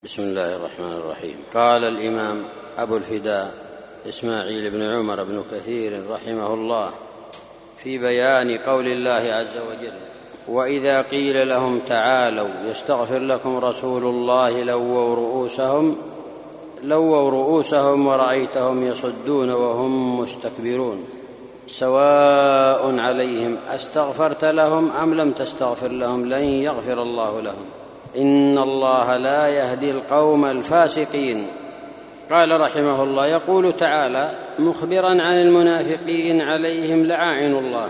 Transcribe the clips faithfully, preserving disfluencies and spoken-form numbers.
بسم الله الرحمن الرحيم. قال الإمام أبو الفداء إسماعيل بن عمر بن كثير رحمه الله في بيان قول الله عز وجل: وإذا قيل لهم تعالوا يستغفر لكم رسول الله لووا رؤوسهم لووا رؤوسهم ورأيتهم يصدون وهم مستكبرون سواء عليهم أستغفرت لهم أم لم تستغفر لهم لن يغفر الله لهم إن الله لا يهدي القوم الفاسقين. قال رحمه الله: يقول تعالى مخبرا عن المنافقين عليهم لعائن الله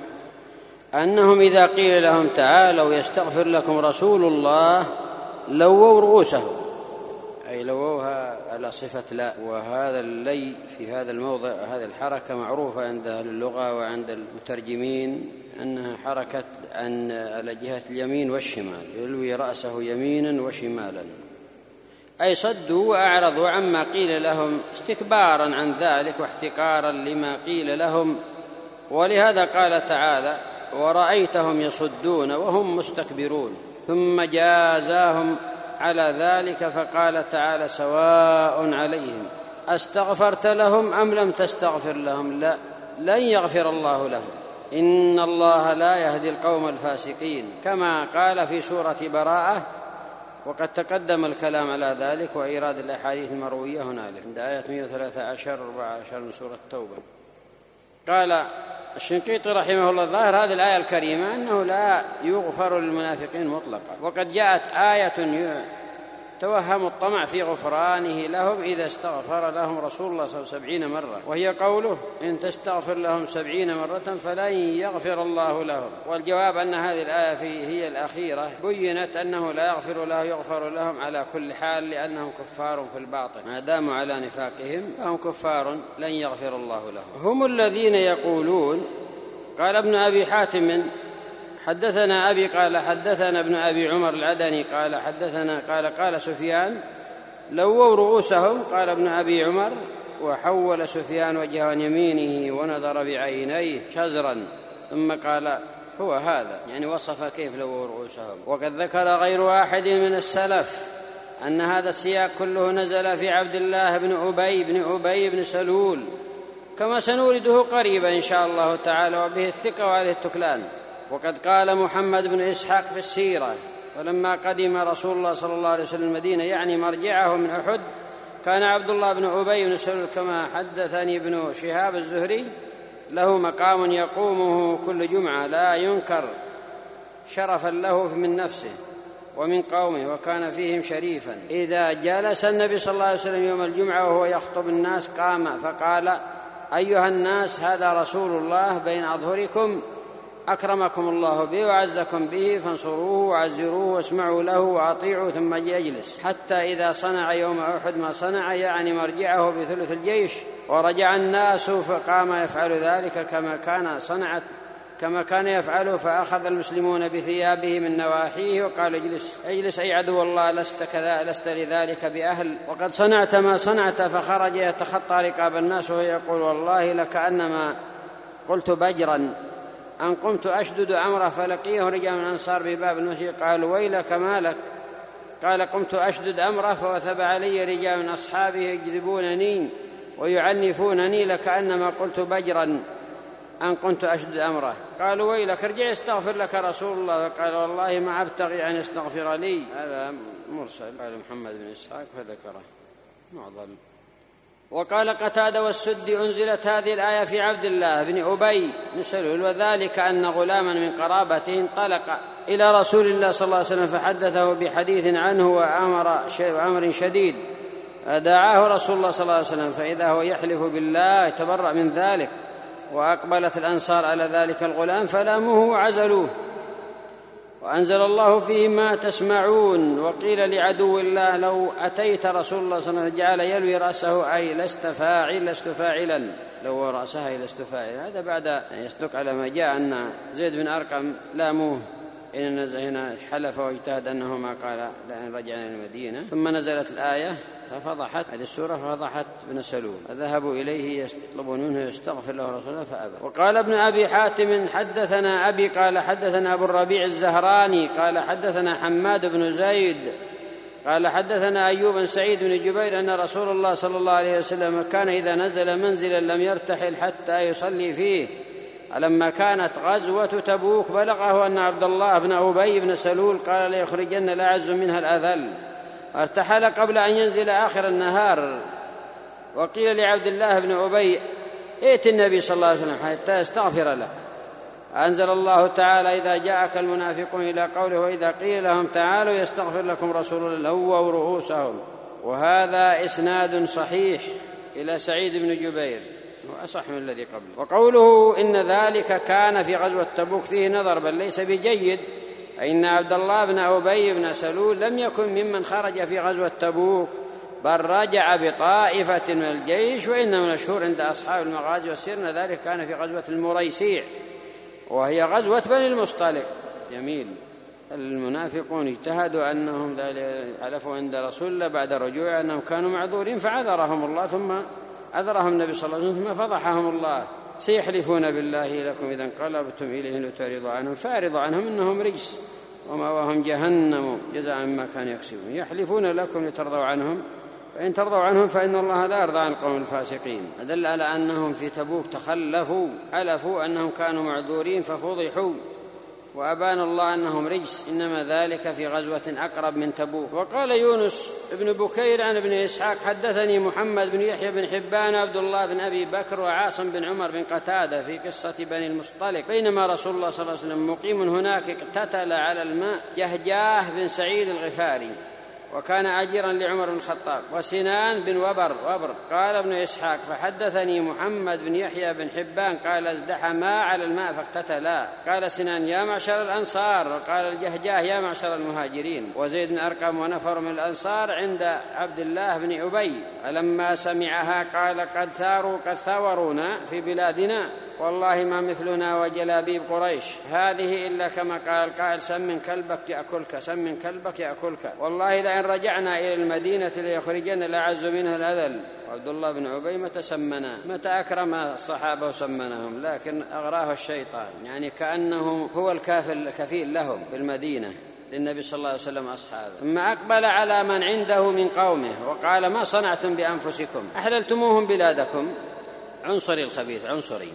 أنهم إذا قيل لهم تعالوا يستغفر لكم رسول الله لووا رؤوسهم، أي لووها على صفة لا، وهذا اللي في هذا الموضع هذه الحركة معروفة عند أهل اللغة وعند المترجمين أنها حركة عن على جهة اليمين والشمال، يلوي رأسه يمينا وشمالا، أي صدوا وأعرضوا عما قيل لهم استكبارا عن ذلك واحتقارا لما قيل لهم. ولهذا قال تعالى: ورأيتهم يصدون وهم مستكبرون، ثم جازاهم على ذلك فقال تعالى: سواء عليهم أستغفرت لهم أم لم تستغفر لهم لا لن يغفر الله لهم إن الله لا يهدي القوم الفاسقين، كما قال في سورة براءة، وقد تقدم الكلام على ذلك وإيراد الأحاديث المروية هنالك عند آية مئة وثلاثة عشر أربعة عشر من سورة التوبة. قال الشنقيطي رحمه الله: ظاهر هذه الآية الكريمة أنه لا يغفر للمنافقين مطلقا، وقد جاءت آية توهم الطمع في غفرانه لهم إذا استغفر لهم رسول الله صلى الله عليه وسلم سبعين مرة، وهي قوله: إن تستغفر لهم سبعين مرة فلن يغفر الله لهم. والجواب أن هذه الآية في هي الأخيرة بينت أنه لا يغفر له يغفر لهم على كل حال، لأنهم كفار في الباطن، ما داموا على نفاقهم فهم كفار لن يغفر الله لهم. هم الذين يقولون: قال ابن أبي حاتم حدثنا أبي قال حدثنا ابن أبي عمر العدني قال حدثنا قال قال سفيان لووا رؤوسهم، قال ابن أبي عمر: وحول سفيان وجهه عن يمينه ونظر بعينيه شزرا، ثم قال: هو هذا، يعني وصف كيف لووا رؤوسهم. وقد ذكر غير واحد من السلف أن هذا السياق كله نزل في عبد الله بن أبي بن أبي بن سلول، كما سنورده قريبا إن شاء الله تعالى، وبه الثقة وعليه التكلان. وقد قال محمد بن إسحاق في السيرة: ولما قدم رسول الله صلى الله عليه وسلم المدينة، يعني مرجعه من أحد، كان عبد الله بن أبي بن سلول كما حدثني ابن شهاب الزهري له مقام يقومه كل جمعة لا ينكر شرفا له من نفسه ومن قومه، وكان فيهم شريفا. إذا جلس النبي صلى الله عليه وسلم يوم الجمعة وهو يخطب الناس قام فقال: أيها الناس، هذا رسول الله بين أظهركم، أكرمكم الله به وعزكم به، فانصروه وعزروه واسمعوا له وأطيعوا، ثم يجلس حتى إذا صنع يوم أحد ما صنع، يعني مرجعه بثلث الجيش، ورجع الناس فقام يفعل ذلك كما كان صنعت كما كان يفعله، فأخذ المسلمون بثيابه من نواحيه وقال: اجلس اجلس أي عدو الله، لست كذا لست لذلك بأهل، وقد صنعت ما صنعت. فخرج يتخطى رقاب الناس وهو يقول: والله لكأنما قلت بجرا أن قمت أشدد أمره، فلقيه رجال من الأنصار بباب المسجد قالوا: ويلك ما لك؟ قال: قمت أشدد أمره فوثب علي رجال من أصحابه يجذبونني ويعنفونني لكأنما قلت بجرا أن كنت أشدد أمره. قالوا: ويلك، ارجع استغفر لك رسول الله. قال: والله ما أبتغي أن يستغفر لي. هذا مرسل، قال محمد بن إسحاق فذكره معضل. وقال قتادة والسدي: أنزلت هذه الآية في عبد الله بن أبي بن سلول، وذلك أن غلاما من قرابته انطلق إلى رسول الله صلى الله عليه وسلم فحدثه بحديث عنه وأمر أمر شديد، فدعاه رسول الله صلى الله عليه وسلم، فإذا هو يحلف بالله يتبرأ من ذلك. وأقبلت الأنصار على ذلك الغلام فلاموه وعزلوه، وأنزل الله فيه ما تسمعون. وقيل لعدو الله: لو أتيت رسول الله صلى الله عليه وسلم جعل يلوي رأسه، أي لست فاعل لست فاعلا لو رأسها أي لست فاعلا. هذا بعد أن يصدق على ما جاء أن زيد بن أرقم لاموه إن هنا حلف واجتهد أنه ما قال لأن رجعنا إلى المدينة. ثم نزلت الآية ففضحت هذه السورة ففضحت بن سلول، فذهبوا إليه يطلبون منه يستغفر له رسول الله فأبى. وقال ابن أبي حاتم حدثنا أبي قال حدثنا أبو الربيع الزهراني قال حدثنا حماد بن زيد قال حدثنا أيوب بن سعيد بن جبير أن رسول الله صلى الله عليه وسلم كان إذا نزل منزلا لم يرتحل حتى يصلي فيه. لما كانت غزوة تبوك بلغه أن عبد الله بن أبي بن سلول قال ليخرجن الأعز منها الأذل، ارتحل قبل أن ينزل آخر النهار. وقيل لعبد الله بن أبي ائت النبي صلى الله عليه وسلم حتى يستغفر لك. أنزل الله تعالى إذا جاءك المنافقون إلى قوله وإذا قيل لهم تعالوا يستغفر لكم رسول الله لووا رؤوسهم. وهذا إسناد صحيح إلى سعيد بن جبير وأصح من الذي قبله. وقوله إن ذلك كان في غزوة تبوك فيه نظر بل ليس بجيد، أي إن عبد الله بن أبي بن سلول لم يكن ممن خرج في غزوة تبوك بل رجع بطائفة من الجيش. وإن من المشهور عند أصحاب المغازي والسير أن ذلك كان في غزوة المريسيع وهي غزوة بني المصطلق. جميل. المنافقون اجتهدوا أنهم حلفوا عند رسول الله بعد رجوع أنهم كانوا معذورين فعذرهم الله، ثم عذرهم النبي صلى الله عليه وسلم ثم فضحهم الله. سيحلفون بالله لكم إذا انقلبتم إليهم لتعرضوا عنهم فأعرضوا عنهم إنهم رجس ومأواهم جهنم جزاء مما كانوا يكسبون. يحلفون لكم لترضوا عنهم فإن ترضوا عنهم فإن الله لا يرضى عن القوم الفاسقين. أدل على أنهم في تبوك تخلفوا حلفوا أنهم كانوا معذورين ففضحوا وأبان الله أنهم رجس، إنما ذلك في غزوة أقرب من تبوك. وقال يونس بن بكير عن ابن إسحاق حدثني محمد بن يحيى بن حبان عبد الله بن أبي بكر وعاصم بن عمر بن قتادة في قصة بني المصطلق بينما رسول الله صلى الله عليه وسلم مقيم هناك اقتتل على الماء جهجاه بن سعيد الغفاري وكان أجيرا لعمر بن الخطاب وسنان بن وبر وبر. قال ابن إسحاق فحدثني محمد بن يحيى بن حبان قال ازدحما على الماء فاقتتلا. قال سنان يا معشر الأنصار، وقال الجهجاه يا معشر المهاجرين. وزيد بن أرقم ونفر من الأنصار عند عبد الله بن أبي فلما سمعها قال قد ثاروا قد ثاورونا في بلادنا والله ما مثلنا وجلابيب قريش هذه إلا كما قال القائل سم من كلبك يأكلك سم من كلبك يأكلك والله لئن رجعنا إلى المدينة ليخرجن الأعز منها الأذل. عبد الله بن أبي متى سمنا متى أكرم الصحابة وسمنهم، لكن أغراه الشيطان، يعني كأنه هو الكافل الكفيل لهم بالمدينة للنبي صلى الله عليه وسلم أصحابه. ثم أقبل على من عنده من قومه وقال ما صنعتم بأنفسكم أحللتموهم بلادكم، عنصري الخبيث عنصري،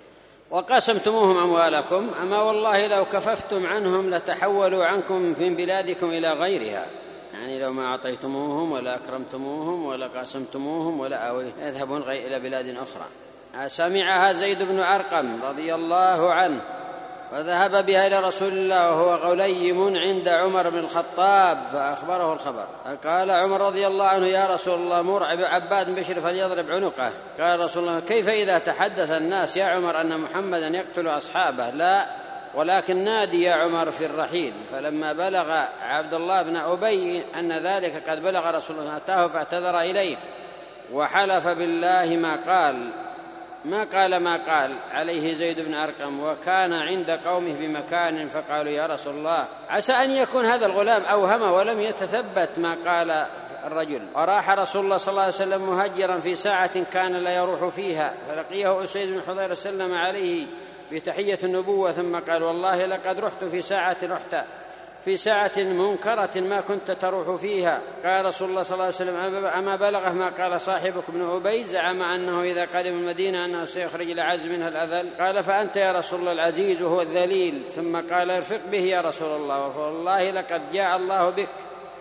وقسمتموهم أموالكم، أما والله لو كففتم عنهم لتحولوا عنكم من بلادكم إلى غيرها، يعني لو ما أعطيتموهم ولا أكرمتموهم ولا قاسمتموهم ولا أويه يذهبون إلى بلاد أخرى. سمعها زيد بن أرقم رضي الله عنه وذهب بها إلى رسول الله وهو غليم عند عمر بن الخطاب فأخبره الخبر. قال عمر رضي الله عنه يا رسول الله مر عباد بشر فليضرب عنقه. قال رسول الله كيف إذا تحدث الناس يا عمر أن محمدا يقتل أصحابه؟ لا، ولكن نادي يا عمر في الرحيل. فلما بلغ عبد الله بن أبي أن ذلك قد بلغ رسول الله أتاه فاعتذر إليه وحلف بالله ما قال ما قال ما قال عليه زيد بن أرقم، وكان عند قومه بمكان فقالوا يا رسول الله عسى أن يكون هذا الغلام أوهم ولم يتثبت ما قال الرجل. وراح رسول الله صلى الله عليه وسلم مهجرا في ساعة كان لا يروح فيها فلقيه أسيد بن حضير سلم عليه بتحية النبوة ثم قال والله لقد رحت في ساعة رحت في ساعة منكرة ما كنت تروح فيها. قال رسول الله صلى الله عليه وسلم أما بلغه ما قال صاحبك ابن أبي زعم أنه إذا قدم المدينة أنه سيخرج العز منها الأذل؟ قال فأنت يا رسول الله العزيز وهو الذليل. ثم قال ارفق به يا رسول الله فوالله لقد جاء الله بك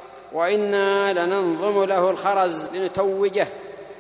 وإنا لننظم له الخرز لنتوجه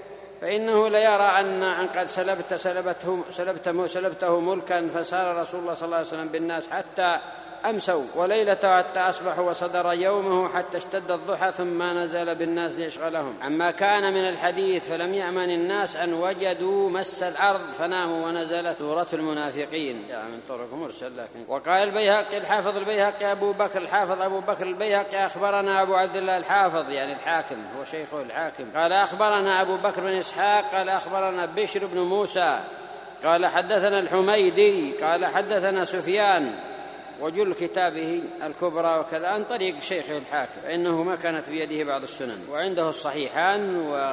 فإنه ليرى أن قد سلبت سلبته, سلبته, سلبته ملكا. فسار رسول الله صلى الله عليه وسلم بالناس حتى أمسوا وليلته حتى أصبحوا وصدر يومه حتى اشتد الضحى ثم نزل بالناس ليشغلهم عما كان من الحديث. فلم يأمن الناس أن وجدوا مس الأرض فناموا ونزلت سورة المنافقين. يعني من طرق مرسل. لكن وقال البيهقي الحافظ البيهقي أبو بكر الحافظ أبو بكر البيهقي أخبرنا أبو عبد الله الحافظ يعني الحاكم هو شيخه الحاكم قال أخبرنا أبو بكر بن إسحاق قال أخبرنا بشر بن موسى قال حدثنا الحميدي قال حدثنا سفيان وجل كتابه الكبرى وكذا عن طريق شيخه الحاكم فإنه ما كانت بيده بعض السنن وعنده الصحيحان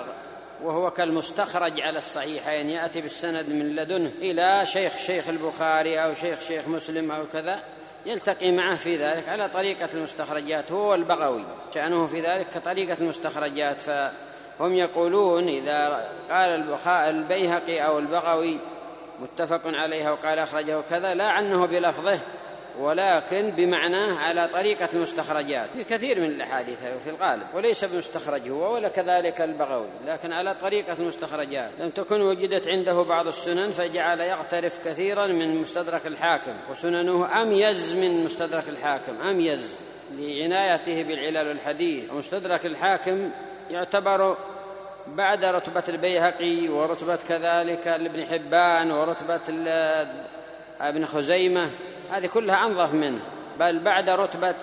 وهو كالمستخرج على الصحيحين يأتي بالسند من لدنه إلى شيخ شيخ البخاري أو شيخ شيخ مسلم أو كذا يلتقي معه في ذلك على طريقة المستخرجات، هو البغوي شأنه في ذلك كطريقة المستخرجات. فهم يقولون إذا قال البيهقي أو البغوي متفق عليه وقال أخرجه كذا، لا عنه بلفظه ولكن بمعناه على طريقة المستخرجات في كثير من الأحاديث في الغالب، وليس بمستخرج هو ولا كذلك البغوي، لكن على طريقة المستخرجات. لم تكن وجدت عنده بعض السنن فجعل يغترف كثيرا من مستدرك الحاكم، وسننه أميز من مستدرك الحاكم، أميز لعنايته بالعلل والحديث. مستدرك الحاكم يعتبر بعد رتبة البيهقي ورتبة كذلك ابن حبان ورتبة ابن خزيمة، هذه كلها أنظف منه، بل بعد رتبة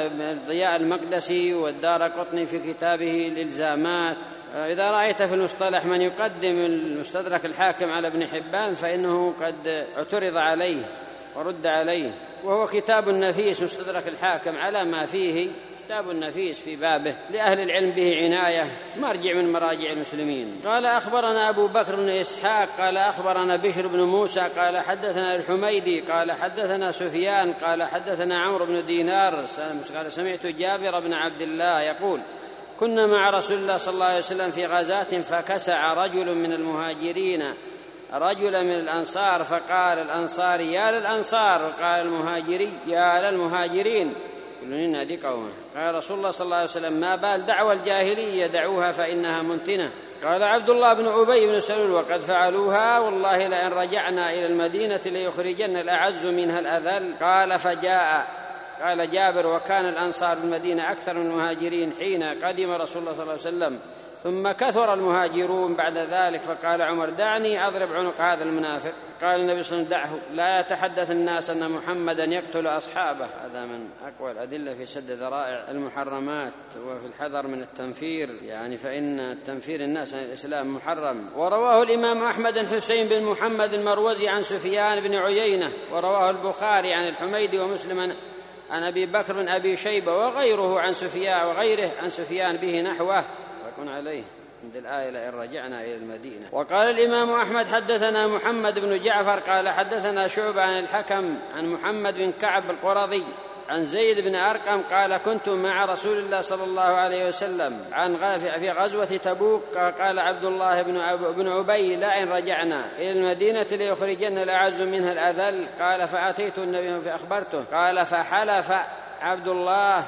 ضياء المقدسي والدارقطني في كتابه الإلزامات. إذا رأيت في المصطلح من يقدم المستدرك الحاكم على ابن حبان فإنه قد اعترض عليه ورد عليه، وهو كتاب نفيس مستدرك الحاكم على ما فيه، كتاب نفيس في بابه لأهل العلم به عناية، مرجع من مراجع المسلمين. قال أخبرنا أبو بكر بن إسحاق قال أخبرنا بشر بن موسى قال حدثنا الحميدي قال حدثنا سفيان قال حدثنا عمرو بن دينار قال سمعت جابر بن عبد الله يقول كنا مع رسول الله صلى الله عليه وسلم في غزاة فكسع رجل من المهاجرين رجلا من الأنصار فقال الأنصاري يا للأنصار، وقال المهاجري يا للمهاجرين، كلنا ينادي قومه. قال رسول الله صلى الله عليه وسلم ما بال دعوى الجاهلية دعوها فإنها منتنة. قال عبد الله بن أبي بن سلول وقد فعلوها والله لئن رجعنا إلى المدينة ليخرجن الأعز منها الأذل. قال فجاء قال جابر وكان الأنصار بالمدينة أكثر من المهاجرين حين قدم رسول الله صلى الله عليه وسلم، ثم كثر المهاجرون بعد ذلك. فقال عمر دعني أضرب عنق هذا المنافق. قال النبي صلى الله عليه وسلم دعه لا يتحدث الناس أن محمدا يقتل أصحابه. هذا من أقوى الأدلة في سد ذرائع المحرمات وفي الحذر من التنفير، يعني فإن تنفير الناس عن الإسلام محرم. ورواه الإمام أحمد حسين بن محمد المروزي عن سفيان بن عيينة، ورواه البخاري عن الحميدي ومسلم عن أبي بكر بن أبي شيبة وغيره عن سفيان وغيره عن سفيان به نحوه ويكون عليه عند الآية لئن رجعنا إلى المدينة. وقال الإمام أحمد حدثنا محمد بن جعفر قال حدثنا شعبة عن الحكم عن محمد بن كعب القرظي عن زيد بن أرقم قال كنت مع رسول الله صلى الله عليه وسلم عن في غزوة تبوك. قال عبد الله بن أبي لئن رجعنا إلى المدينة ليخرجن الأعز منها الأذل. قال فأتيت النبي فأخبرته. قال فحلف عبد الله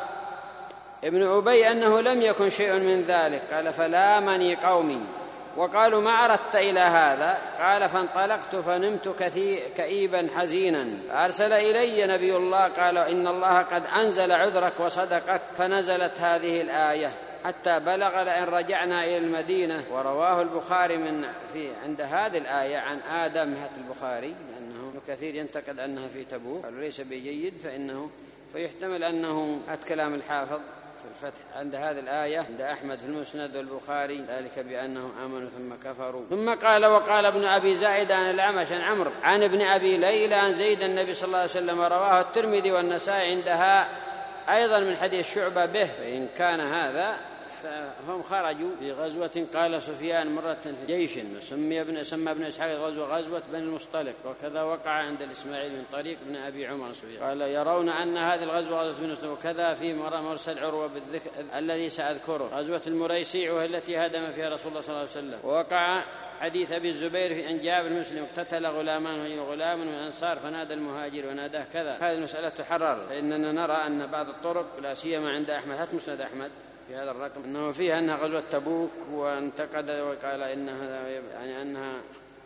ابن أبي أنه لم يكن شيء من ذلك. قال فلامني قومي وقالوا ما أردت إلى هذا؟ قال فانطلقت فنمت كئيبا حزينا، فأرسل إلي نبي الله قال إن الله قد أنزل عذرك وصدقك، فنزلت هذه الآية حتى بلغ لئن رجعنا إلى المدينة. ورواه البخاري من في عند هذه الآية عن آدم هات البخاري، لأنه كثير ينتقد أنها في تبوك قالوا ليس بجيد، فإنه فيحتمل أنه هات كلام الحافظ في الفتح عند هذه الآية عند أحمد في المسند والبخاري ذلك بأنهم آمنوا ثم كفروا. ثم قال وقال ابن أبي زائد عن الأعمش عن عمرو عن ابن أبي ليلى عن زيد النبي صلى الله عليه وسلم، رواه الترمذي والنسائي عندها أيضا من حديث شعبة به. فإن كان هذا فهم خرجوا في غزوة قال سفيان مرة في جيش وسمي ابن سمى ابن إسحاق غزوة غزوة بني المصطلق، وكذا وقع عند الإسماعيلي من طريق ابن أبي عمر سفيان قال يرون أن هذه الغزوة غزوة بني المصطلق، وكذا في مرسل عروة بالذكر الذي سأذكره غزوة المريسيع وهي التي هدم فيها رسول الله صلى الله عليه وسلم. ووقع حديث أبي الزبير في أن جابر المسلم اقتتل غلامان وغلام من الأنصار فنادى المهاجر وناداه كذا. هذه المسألة تحرر، فإننا نرى أن بعض الطرق لا سيما عند أحمد هات مسند أحمد في هذا الرقم أنه فيها أنها غزوة تبوك، وانتقد وقال إنها يعني أنها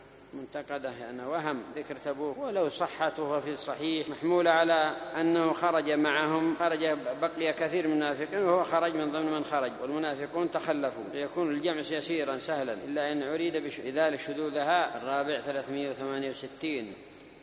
منتقدة أنه وهم ذكر تبوك، ولو صحت وهو في الصحيح محمولة على أنه خرج معهم، خرج بقي كثير من المنافقين وهو خرج من ضمن من خرج، والمنافقون تخلفوا، ليكون الجمع يسيرا سهلا، إلا أن عريد بذلك شذوذها. الرابع ثلاثمائة وثمانية وستين.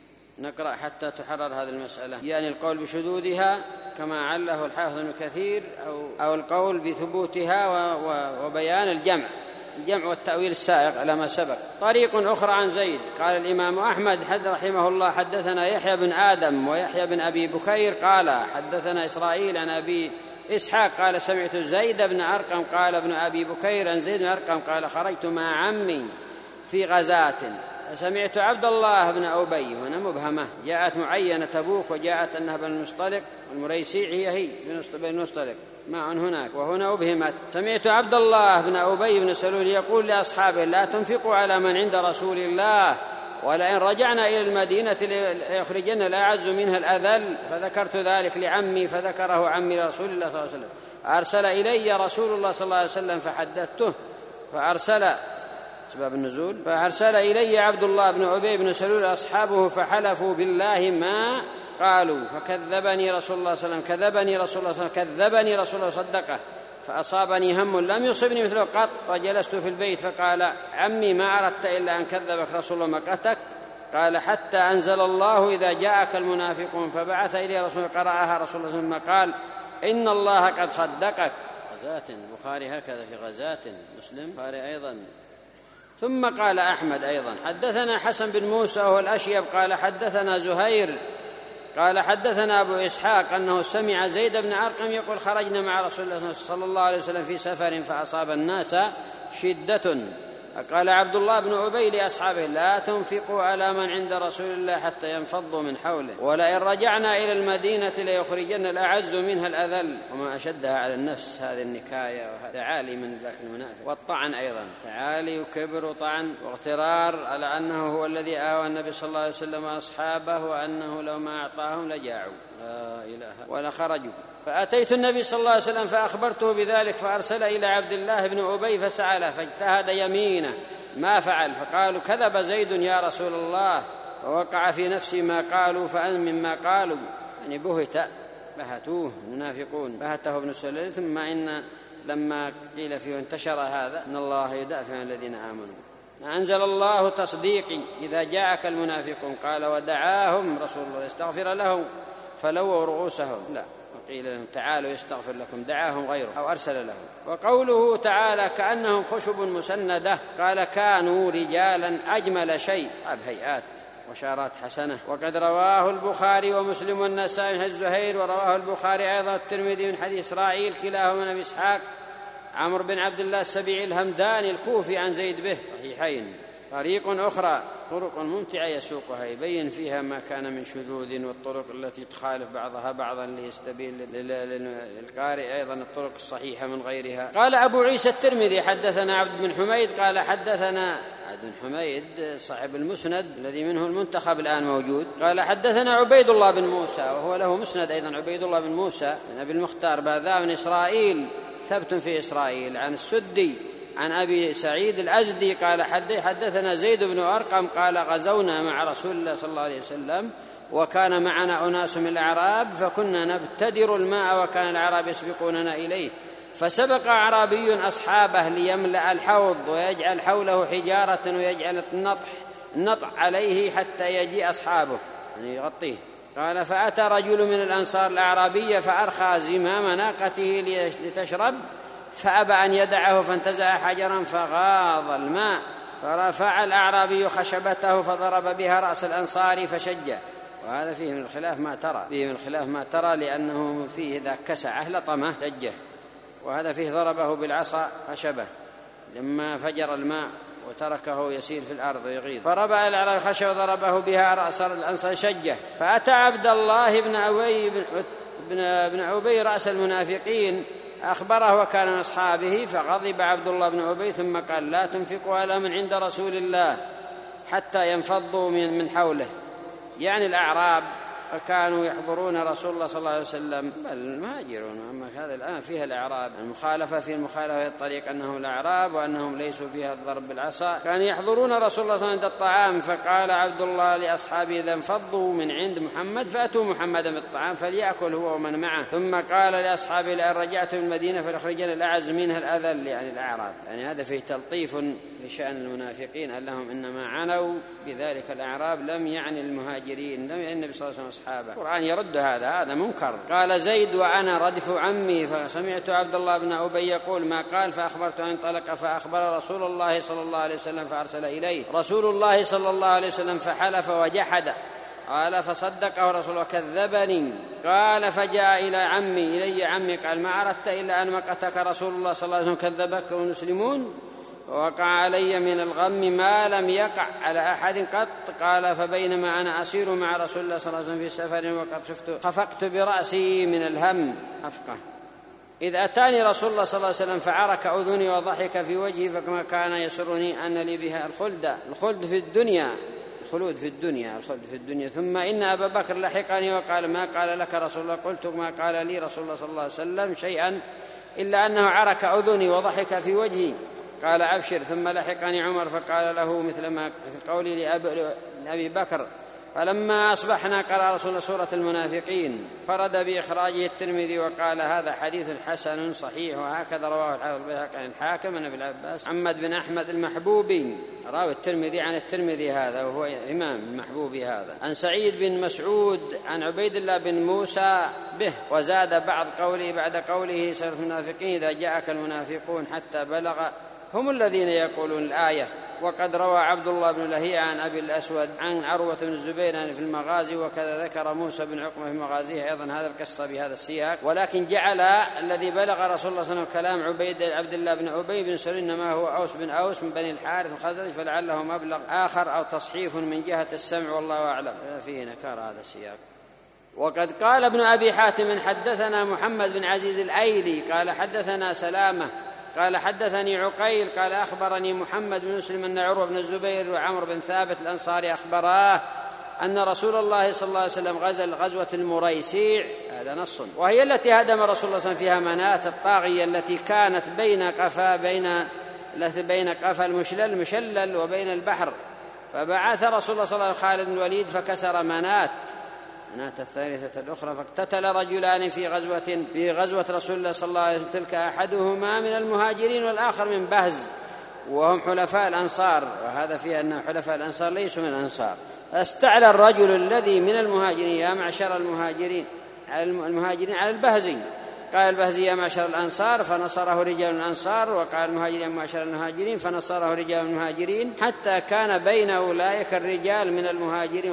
نقرأ حتى تحرر هذه المسألة، يعني القول بشذوذها كما عله الحافظ ابن كثير أو, أو القول بثبوتها وبيان الجمع الجمع والتأويل السائق على ما سبق. طريق أخرى عن زيد قال الإمام أحمد حد رحمه الله حدثنا يحيى بن آدم ويحيى بن أبي بكير قال حدثنا إسرائيل عن أبي إسحاق قال سمعت زيد بن أرقم قال ابن أبي بكير عن زيد بن أرقم قال خرجت مع عمي في غزاة سمعت عبد الله بن أبي، هنا مبهمة، جاءت معينة تبوك وجاءت أنها بن المصطلق، والمريسيع هي هي بن المصطلق معا هناك، وهنا أبهمت. سمعت عبد الله بن أبي بن سلول يقول لأصحابه لا تنفقوا على من عند رسول الله، ولئن رجعنا إلى المدينة ليخرجن الأعز منها الأذل، فذكرت ذلك لعمي فذكره عمي رسول الله صلى الله عليه وسلم، أرسل إلي رسول الله صلى الله عليه وسلم فحدثته، فأرسل سبب النزول، فأرسل إلي عبد الله بن أبي بن سلول أصحابه فحلفوا بالله ما قالوا، فكذبني رسول الله صلى الله عليه وسلم، كذبني رسول الله صلى الله عليه وسلم، كذبني رسول الله صدقه، فأصابني هم لم يصبني مثله قط، فجلست في البيت فقال عمي ما أردت إلا أن كذبك رسول الله مقتك؟ قال حتى أنزل الله إذا جاءك المنافقون، فبعث إلي رسول الله قرأها رسول الله ثم قال إن الله قد صدقك. غزات البخاري هكذا في غزات، مسلم البخاري أيضا. ثم قال أحمد أيضا حدثنا حسن بن موسى وهو الأشيب قال حدثنا زهير قال حدثنا أبو إسحاق أنه سمع زيد بن أرقم يقول خرجنا مع رسول الله صلى الله عليه وسلم في سفر فأصاب الناس شدة، قال عبد الله بن أبي لأصحابه لا تنفقوا على من عند رسول الله حتى ينفضوا من حوله، ولئن رجعنا إلى المدينة ليخرجن الأعز منها الأذل. وما أشدها على النفس هذه النكاية وتعالي من ذاك المنافق، والطعن أيضا، تعالي وكبر وطعن واغترار على أنه هو الذي آوى النبي صلى الله عليه وسلم وأصحابه، وأنه لو ما أعطاهم لجاعوا لا إله ولا خرجوا. فأتيت النبي صلى الله عليه وسلم فأخبرته بذلك، فأرسل إلى عبد الله بن أبي فسأله، فاجتهد يمينه ما فعل، فقالوا كذب زيد يا رسول الله، ووقع في نفسي ما قالوا فأن مما قالوا، يعني بهت بهتوه المنافقون، بهته ابن سلول. ثم إن لما قيل فيه انتشر هذا أن الله يدافع عن الذين آمنوا، أنزل الله تصديقي إذا جاءك المنافقون، قال ودعاهم رسول الله يستغفر لهم فلووا رؤوسهم، لا قيل لهم تعالوا يستغفر لكم، دعاهم غيره أو أرسل لهم. وقوله تعالى كأنهم خشب مسندة، قال كانوا رجالا أجمل شيء، بهيئات وشارات حسنة. وقد رواه البخاري ومسلم والنسائي من حديث زهير، ورواه البخاري أيضا الترمذي من حديث إسرائيل كلاهما من أبي إسحاق عمرو بن عبد الله السبيعي الهمداني الكوفي عن زيد به، صحيحين. طريق أخرى طرق ممتعة يسوقها يبين فيها ما كان من شذوذ، والطرق التي تخالف بعضها بعضا ليستبين للقارئ أيضا الطرق الصحيحة من غيرها. قال أبو عيسى الترمذي حدثنا عبد بن حميد قال حدثنا عبد بن حميد صاحب المسند الذي منه المنتخب الآن موجود، قال حدثنا عبيد الله بن موسى وهو له مسند أيضا، عبيد الله بن موسى من أبي المختار باذا من إسرائيل ثبت في إسرائيل، عن السدي عن أبي سعيد الأزدي قال حدثنا زيد بن أرقم قال غزونا مع رسول الله صلى الله عليه وسلم، وكان معنا أناس من الأعراب، فكنا نبتدر الماء وكان الأعراب يسبقوننا إليه، فسبق أعرابي أصحابه ليملأ الحوض ويجعل حوله حجارة ويجعل النطح النطع عليه حتى يجي أصحابه، يعني يغطيه. قال فأتى رجل من الأنصار الأعرابية فأرخى زمام ناقته لتشرب، فأبى أن يدعه فانتزع حجرا فغاض الماء، فرفع الأعرابي خشبته فضرب بها رأس الأنصار فشجه. وهذا فيه من الخلاف ما ترى فيه من الخلاف ما ترى لأنه فيه إذا كسعه لطمه شجه، وهذا فيه ضربه بالعصا خشبه لما فجر الماء وتركه يسير في الأرض ويغيظ، فربع الأعرابي خشبه وضربه بها رأس الأنصار شجه. فأتى عبد الله بن أبي بن أبي رأس المنافقين أخبره وكان من أصحابه، فغضب عبد الله بن أبي ثم قال لا تنفقوا على من عند رسول الله حتى ينفضوا من, من حوله، يعني الأعراب فكانوا يحضرون رسول الله صلى الله عليه وسلم، بل المهاجرون، أما هذا الآن فيها الأعراب المخالفة في المخالفة الطريق أنهم الأعراب وأنهم ليسوا فيها الضرب بالعصا، كانوا يحضرون رسول الله صلى الله عليه وسلم عند الطعام، فقال عبد الله لأصحابه إذا انفضوا من عند محمد فأتوا محمدا بالطعام فليأكل هو ومن معه، ثم قال لأصحابه لأن رجعتم المدينة فلأخرجن الأعز منها الأذل، يعني الأعراب. يعني هذا فيه تلطيف لشأن المنافقين أنهم إنما عنوا بذلك الأعراب، لم يعني المهاجرين، لم يعني النبي صلى الله عليه وسلم أصحابه. القرآن يرد هذا هذا منكر. قال زيد وأنا ردف عمي، فسمعت عبد الله بن أبي يقول ما قال، فأخبرت أن انطلق فأخبر رسول الله صلى الله عليه وسلم فأرسل إليه رسول الله صلى الله عليه وسلم فحلف وجحد، قال فصدقه رسول وكذبني. قال فجاء إلى عمي إلي عمي قال ما أردت إلا أن مقتك رسول الله صلى الله عليه وسلم كذبك والمسلمون، ووقع علي من الغم ما لم يقع على أحد قط. قال فبينما أنا أسير مع رسول الله صلى الله عليه وسلم في سفر وقد خفت خفقت برأسي من الهم أفقه إذ أتاني رسول الله صلى الله عليه وسلم فعرك أذني وضحك في وجهي فكما كان يسرني أن لي بها الخلد الخلد في الدنيا الخلود في الدنيا الخلد في الدنيا. ثم إن أبا بكر لحقني وقال ما قال لك رسول الله؟ قلت ما قال لي رسول الله صلى الله عليه وسلم شيئا إلا أنه عرك أذني وضحك في وجهي. قال أبشر. ثم لحقني عمر فقال له مثل ما مثل قولي لأبي بكر. فلما أصبحنا قرأ رسول الله سورة المنافقين فرد بإخراجه الترمذي وقال هذا حديث حسن صحيح. وهكذا رواه الحافظ البيهقي عن الحاكم عن ابن العباس محمد بن أحمد المحبوبي راوي الترمذي عن الترمذي هذا وهو إمام المحبوبي هذا عن سعيد بن مسعود عن عبيد الله بن موسى به. وزاد بعض قوله بعد قوله سورة المنافقين إذا جاءك المنافقون حتى بلغ هم الذين يقولون الآية. وقد روى عبد الله بن لهيعة عن أبي الأسود عن عروة بن الزبير في المغازي وكذا ذكر موسى بن عقبة في مغازيه أيضا هذا القصة بهذا السياق. ولكن جعل الذي بلغ رسول الله صلى الله عليه وسلم كلام عبيد عبد الله بن أبي بن سلول إنما هو أوس بن أوس من بني الحارث الخزرج فلعله مبلغ آخر أو تصحيف من جهة السمع والله أعلم. فيه نكار هذا السياق. وقد قال ابن أبي حاتم حدثنا محمد بن عزيز الأيلي قال حدثنا سلامة قال حدثني عقيل قال أخبرني محمد بن مسلم أن عروة بن الزبير وعمر بن ثابت الأنصاري أخبراه أن رسول الله صلى الله عليه وسلم غزا غزوة المريسيع. هذا نص وهي التي هدم رسول الله صلى الله عليه وسلم فيها منات الطاغية التي كانت بين قفا بين التي بين قفا المشلل المشلل وبين البحر. فبعث رسول الله صلى الله عليه وسلم خالد بن الوليد فكسر منات منات الثالثة الأخرى. فاقتتل رجلان في غزوة في غزوة رسول الله صلى الله عليه وسلم تلك أحدهما من المهاجرين والآخر من بهز وهم حلفاء الأنصار. وهذا فيه أن حلفاء الأنصار ليسوا من الأنصار. استعلى الرجل الذي من المهاجرين يا معشر المهاجرين على المهاجرين على البهزي. قال البهزي يا معشر الأنصار فنصره رجال الأنصار. وقال المهاجرين يا معشر المهاجرين فنصره رجال المهاجرين حتى كان بين أولئك الرجال من المهاجرين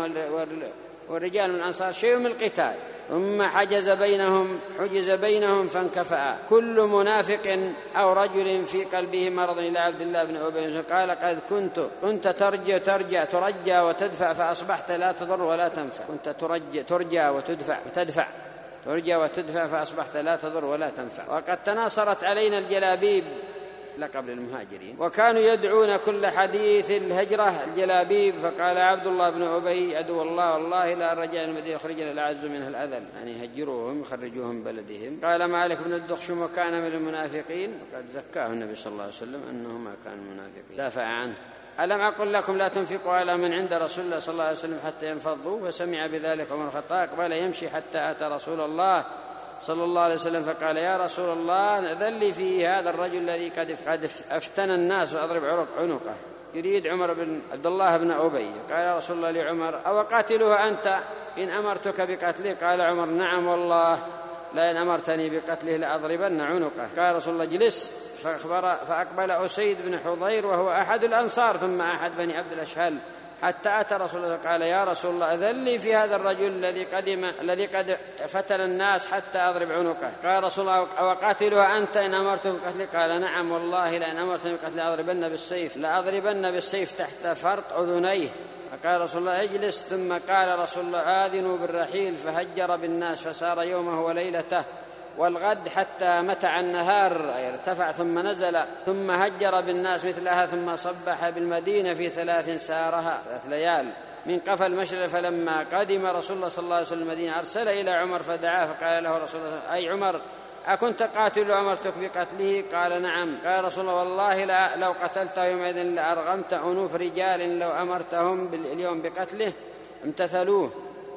والرجال من الأنصار شيء من القتال. ثم حجز بينهم حجز بينهم فانكفأ كل منافق أو رجل في قلبه مرض إلى عبد الله بن أبي. قال قد كنت كنت ترجى ترجى ترجى وتدفع فأصبحت لا تضر ولا تنفع. كنت ترجى ترجى وتدفع وتدفع ترجى وتدفع فأصبحت لا تضر ولا تنفع. وقد تناصرت علينا الجلابيب لقب للمهاجرين وكانوا يدعون كل حديث الهجرة الجلابيب. فقال عبد الله بن أبي عدو الله والله لا رجع المدينة يخرجنا الأعز منها الأذل يعني يهجروهم يخرجوهم بلدهم. قال مالك بن الدخشم وكان من المنافقين وقد زكاه النبي صلى الله عليه وسلم أنه ما كان منافقين دافع عنه. ألم أقل لكم لا تنفقوا على من عند رسول الله صلى الله عليه وسلم حتى ينفضوا؟ فسمع بذلك عمر الخطاب قال يمشي حتى أتى رسول الله صلى الله عليه وسلم فقال يا رسول الله أذن لي في هذا الرجل الذي قد أفتن الناس وأضرب عرق عنقه. يريد عمر بن عبد الله بن أبي. قال يا رسول الله لعمر أو قاتله أنت إن أمرتك بقتله؟ قال عمر نعم والله لا إن أمرتني بقتله لأضربن عنقه. قال رسول الله جلس. فأخبر فأقبل أسيد بن حضير وهو أحد الأنصار ثم أحد بني عبد الأشهل حتى أتى رسول الله قال يا رسول الله أذن لي في هذا الرجل الذي قدم الذي قد فتن الناس حتى أضرب عنقه. قال رسول الله وقاتله أنت إن أمرته بقتله؟ قال نعم والله لأن أمرتني بقتله لأضربن بالسيف لأضربن بالسيف تحت فرط أذنيه. فقال رسول الله اجلس. ثم قال رسول الله آذنوا بالرحيل فهجر بالناس فسار يومه وليلته والغد حتى متع النهار ارتفع ثم نزل ثم هجر بالناس مثلها ثم صبح بالمدينة في ثلاث سارها ثلاث ليال من قفا المشرق. فلما قدم رسول الله صلى الله عليه وسلم المدينة أرسل إلى عمر فدعاه فقال له رسول الله أي عمر أكنت قاتل أمرتك بقتله؟ قال نعم. قال رسول الله والله لا لو قتلته يومئذ لأرغمت أنوف رجال لو أمرتهم اليوم بقتله امتثلوه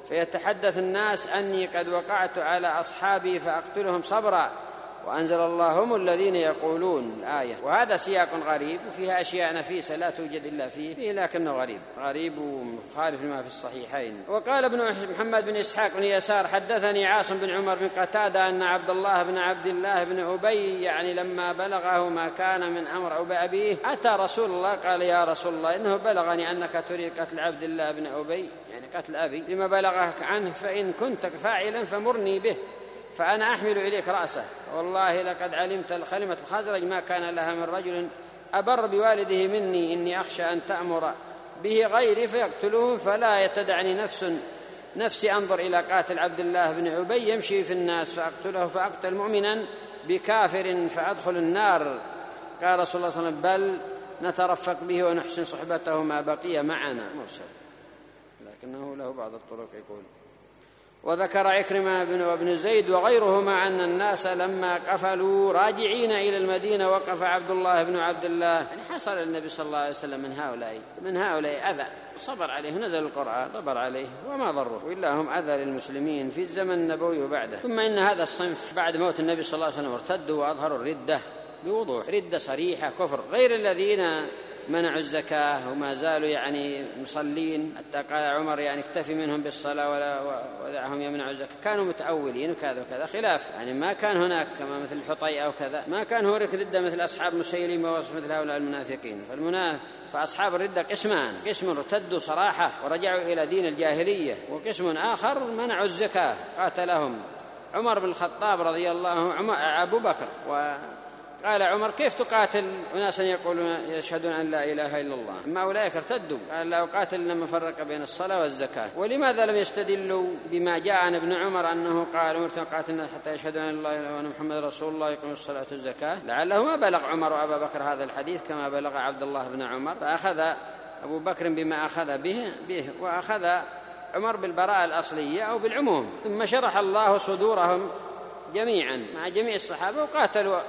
فيتحدث الناس أني قد وقعت على أصحابي فأقتلهم صبرا. وأنزل الله هم الذين يقولون الآية. وهذا سياق غريب وفيها أشياء نفيسة لا توجد إلا فيه, فيه لكنه غريب غريب ومخالف لما في الصحيحين. وقال ابن محمد بن إسحاق بن يسار حدثني عاصم بن عمر بن قتادة أن عبد الله بن عبد الله بن أبي يعني لما بلغه ما كان من أمر أبيه أتى رسول الله قال يا رسول الله إنه بلغني أنك تريد قتل عبد الله بن أبي يعني قتل أبي لما بلغك عنه فإن كنت فاعلا فمرني به فأنا أحمل إليك رأسه. والله لقد علمت كلمة الخزرج ما كان لها من رجل أبر بوالده مني إني أخشى أن تأمر به غيري فيقتله، فلا يتدعني نفس نفسي أنظر إلى قاتل عبد الله بن أبي يمشي في الناس فأقتله فأقتل مؤمنا بكافر فأدخل النار. قال رسول الله صلى الله عليه وسلم: بل نترفق به ونحسن صحبته ما بقي معنا. مرسل، لكنه له بعض الطرق يقول. وذكر عكرمة بن وابن زيد وغيرهما أن الناس لما قفلوا راجعين إلى المدينة وقف عبد الله بن عبد الله، يعني حصل النبي صلى الله عليه وسلم من هؤلاء من هؤلاء أذى صبر عليه، نزل القرآن صبر عليه وما ضره، وإلا هم أذى للمسلمين في الزمن النبوي وبعده. ثم إن هذا الصنف بعد موت النبي صلى الله عليه وسلم ارتدوا وأظهروا الردة بوضوح، ردة صريحة كفر، غير الذين منعوا الزكاة وما زالوا يعني مصلين، حتى قال عمر يعني اكتفي منهم بالصلاة ولا ودعهم يمنعوا الزكاة، كانوا متأولين وكذا وكذا، خلاف يعني ما كان هناك كما مثل الحطي أو كذا، ما كان هناك ردة مثل أصحاب مسيلمة ومثل هؤلاء المنافقين. فالمنافق فأصحاب الردة قسمان: قسم ارتدوا صراحة ورجعوا إلى دين الجاهلية، وقسم آخر منعوا الزكاة قاتلهم عمر بن الخطاب رضي الله عنه أبو بكر. وقال عمر: كيف تقاتل أناسا يقولون يشهدون أن لا إله إلا الله؟ أما أولئك ارتدوا. قال: لا أقاتل لما فرق بين الصلاة والزكاة. ولماذا لم يستدلوا بما جاء عن ابن عمر أنه قال: أمرت أن أقاتل حتى يشهدون أن لا إله إلا الله وأن محمد رسول الله يقيم الصلاة والزكاة؟ لعله ما بلغ عمر وأبا بكر هذا الحديث كما بلغ عبد الله بن عمر، فأخذ أبو بكر بما أخذ به, به وأخذ عمر بالبراءة الأصلية أو بالعموم. ثم شرح الله صدورهم جميعا مع جميع الصحابة وقاتلوا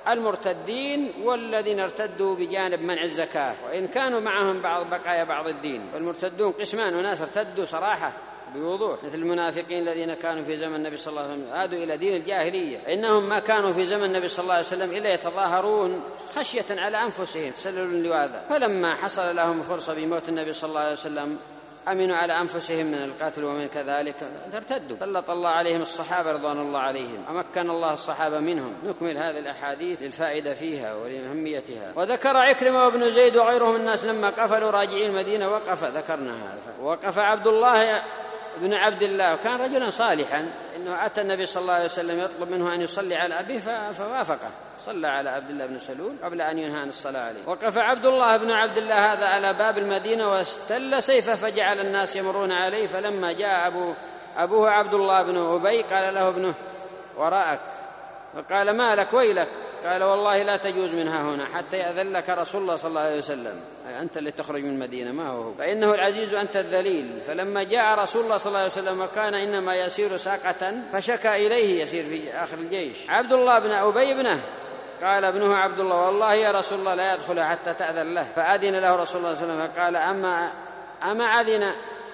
المرتدين والذين ارتدوا بجانب منع الزكاة، وإن كانوا معهم بعض بقايا بعض الدين. والمرتدون قسمان: وناس ارتدوا صراحة بوضوح مثل المنافقين الذين كانوا في زمن النبي صلى الله عليه وسلم عادوا إلى دين الجاهلية، إنهم ما كانوا في زمن النبي صلى الله عليه وسلم إلا يتظاهرون خشية على أنفسهم يسللون لهذا، فلما حصل لهم فرصة بموت النبي صلى الله عليه وسلم أمنوا على أنفسهم من القتل ومن كذلك ارتدوا، سلط الله عليهم الصحابة رضوان الله عليهم، أمكن الله الصحابة منهم. نكمل هذه الأحاديث للفائدة فيها ولأهميتها. وذكر عكرمة وابن زيد وغيرهم الناس لما قفلوا راجعين المدينة وقف، ذكرنا هذا، وقف عبد الله بن عبد الله، وكان رجلا صالحا، إنه أتى النبي صلى الله عليه وسلم يطلب منه أن يصلي على أبيه فوافقه، صلى على عبد الله بن سلول قبل أن ينهى عن الصلاة عليه. وقف عبد الله بن عبد الله هذا على باب المدينة واستل سيفه فجعل الناس يمرون عليه، فلما جاء أبو أبوه عبد الله بن أبي قال له ابنه: وراءك. فقال: ما لك ويلك؟ قال: والله لا تجوز منها هنا حتى يأذن لك رسول الله صلى الله عليه وسلم، أنت اللي تخرج من المدينة ما هو، فإنه العزيز وأنت الذليل. فلما جاء رسول الله صلى الله عليه وسلم وكان إنما يسير ساقة فشكى إليه، يسير في آخر الجيش، عبد الله بن أبي ابنه، قال ابنه عبد الله: والله يا رسول الله لا يدخل حتى تأذن له. فأذن له رسول الله صلى الله عليه وسلم فقال: أما أما أذن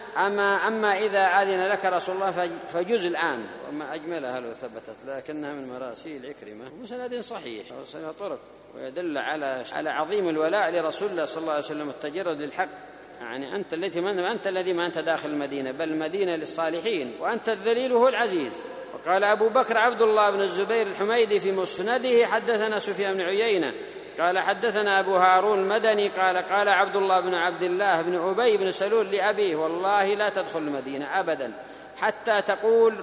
أما أما إذا أذن لك رسول الله فجز الآن. وما أجملها لو ثبتت، لكنها من مراسيل عكرمة وسند صحيح وصحيح طرق، ويدل على على عظيم الولاء لرسول الله صلى الله عليه وسلم التجرد للحق. يعني أنت الذي ما أنت الذي ما أنت داخل المدينة، بل المدينة للصالحين، وأنت الذليل هو العزيز. وقال أبو بكر عبد الله بن الزبير الحميدي في مسنده: حدثنا سفيان بن عيينة قال حدثنا أبو هارون المدني قال قال عبد الله بن عبد الله بن أبي بن سلول لأبيه: والله لا تدخل المدينة أبدا حتى تقول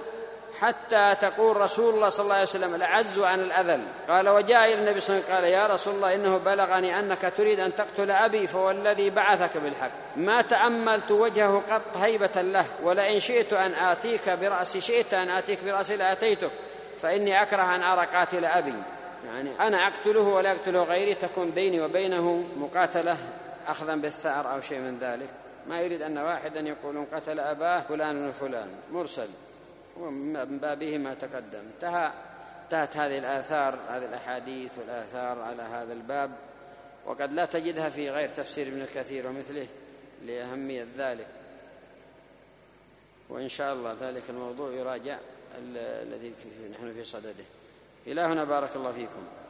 حتى تقول رسول الله صلى الله عليه وسلم: الأعز عن الأذل. قال: وجاء إلى النبي صلى الله عليه وسلم قال: يا رسول الله إنه بلغني أنك تريد أن تقتل أبي، فوالذي بعثك بالحق ما تأملت وجهه قط هيبة له، ولئن شئت أن آتيك برأسي شئت أن آتيك برأسي لآتيتك، فإني أكره أن أرى قاتل أبي، يعني أنا أقتله ولا أقتله غيري، تكون بيني وبينه مقاتلة أخذا بالثأر أو شيء من ذلك. ما يريد أن واحدا يقول قتل أباه فلان وفلان. مرسل، ومن بابه ما تقدم. انتهى انتهت هذه الآثار، هذه الأحاديث والآثار على هذا الباب، وقد لا تجدها في غير تفسير ابن كثير ومثله لأهمية ذلك. وإن شاء الله ذلك الموضوع يراجع الذي نحن في صدده. إلى هنا بارك الله فيكم.